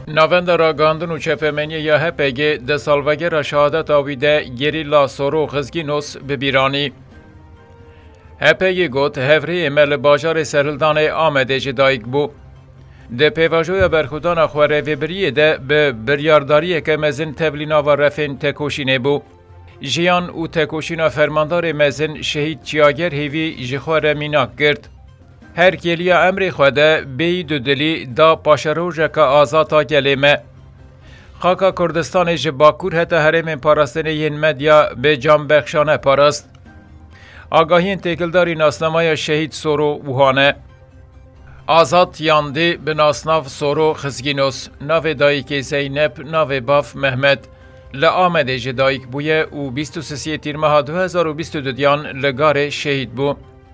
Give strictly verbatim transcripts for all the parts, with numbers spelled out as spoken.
نوند راگاندن و چپمنی یا هپگی ده سالوگر شهادت آویده گریلا سورو خزگینوس ببیرانی. هپگی گوت هفری امل باجار سرلدان آمده جدایک بو. ده پیواجوی برخودان خواره ویبریه ده به بریارداری که مزن تبلینا و رفین تکوشینه بو. جیان او تکوشینا فرماندار مزن شهید چیاگر هیوی جخواره میناک گرد. هر کلیا امر خوده بی دو دلی دا پاشروجه که آزاتا گلیمه. خاکا کردستان جباکور هتا هرم پاراستن ین مدیا به جام بخشانه پاراست. آگاهین تکلداری ناسنامای شهید سورو وحانه. آزاد یاندی به ناسناف سورو خزگینوس، ناو دایک زینب، ناو باف محمد. لآمده جدایک بویه و بیست و سه تیر دو هزار و بیست و دو دیان لگار شهید بو.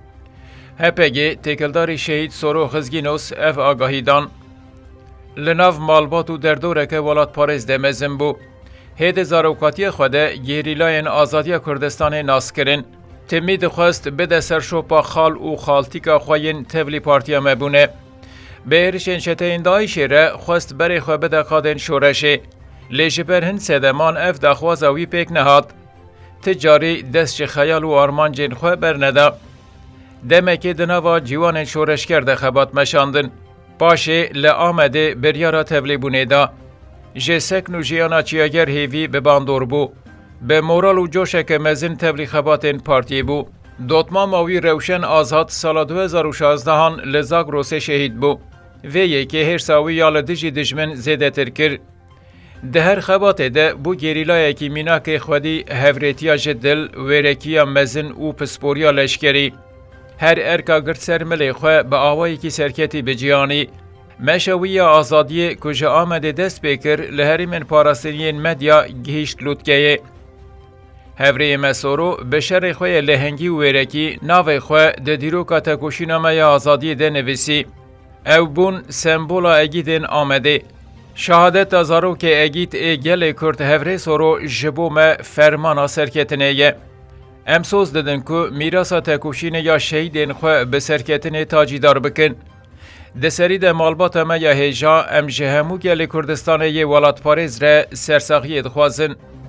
هپگی تکلداری شهید سورو خزگینوس اف آگاهیدان لناو مالبات و دردوره که ولات پارز دمزم بو. هید زاروکاتی خوده گیریلاین آزادی کردستان ناس کرن. تمید خواست بده سرشوپا خال و خالتیکا خواین تولی پارتیا مبونه. به ارشن شتین دای شیره خواست بری خواه بده خادن شورشه. لیش پر هند سدمان اف دخوازوی پیک نهاد. تجاری دست خیال و آرمان جن خواه برنده. دمکی دناوا جوان شورش کرده خبات مشاندن. باشه لآمده بریارا تولی بونه دا. جه سکن و جیانا چیاگر هیوی به باندور بو. به مورال و جوشه که مزن تولی خباتین پارتی بو. دوتما ماوی روشن آزاد سال دو هزار و شانزده هان لزاگ روسه شهید بو. ویه که هر ساوی یال دجی دجمن زیده تر کر. ده هر خبات ده بو گریلای که میناک خودی هفریتیا جدل ویرکیا مزن و پسپوریا لشکری. هر ارکا گرد سرملی خواه به آوائی که سرکتی بجیانی. مشوی آزادی کجا آمده دست بکر لهری من پاراستنین مدیا گهیشت لوتگیه. هفری مسورو به شر خواه لهنگی و ویرکی ناو خواه ده دیروکا تکوشینامه آزادی ده نویسی. او بون سمبولا اگیدن آمده. شهادت ازارو که اگید ایگل کرد هفری سورو جبوم فرمانا سرکتنه. امسوز دادن که میراسا تکوشین یا شهیدین خواه به سرکتن تاجیدار بکن. ده سری ده مالبات ما یا هیجا ام جهمو گل کردستان یه ولات پاریز را سرساخی دخوازن.